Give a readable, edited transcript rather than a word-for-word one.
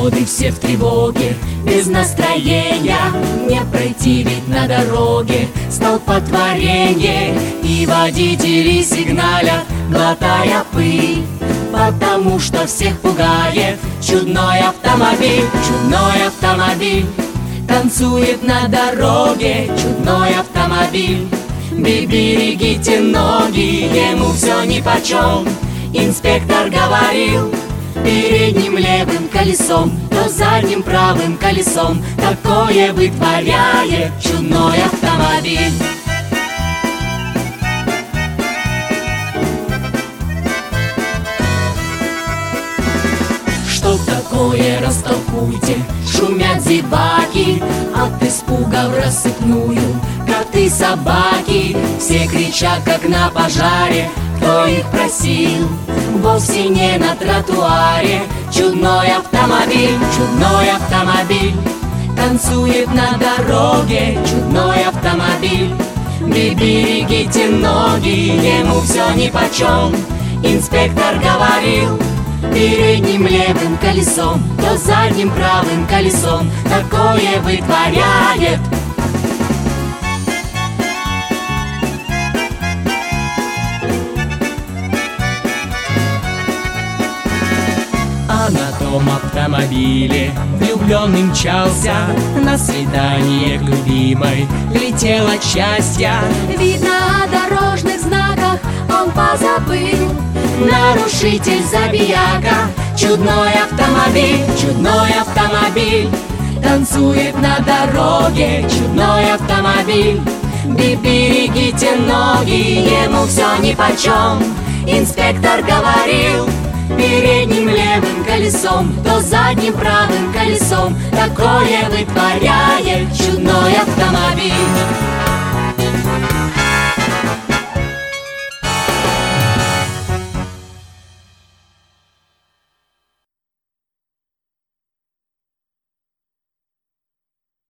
пешеходы все в тревоге, без настроения. Не пройти ведь на дороге столпотворение, и водители сигналят, глотая пыль, потому что всех пугает чудной автомобиль. Чудной автомобиль танцует на дороге, чудной автомобиль. Берегите ноги, ему все нипочем. Инспектор говорил, передним левым колесом, то задним правым колесом такое вытворяет чудной автомобиль. Что такое, растолкуйте, шумят зеваки, от испуга в рассыпную коты, собаки. Все кричат, как на пожаре, кто их просил, вовсе не на тротуаре. Чудной автомобиль, чудной автомобиль танцует на дороге, чудной автомобиль. Берегите ноги, ему все нипочем. Инспектор говорил, передним левым колесом, то задним правым колесом такое вытворяет. А на том автомобиле влюбленный мчался на свидание к любимой, летел от счастья. Видно, о дорожных знаках он позабыл. Нарушитель забияка. Чудной автомобиль танцует на дороге, чудной автомобиль. Берегите ноги, ему все нипочем. Инспектор говорил, передним левым колесом, то задним правым колесом такое вытворяет чудной автомобиль.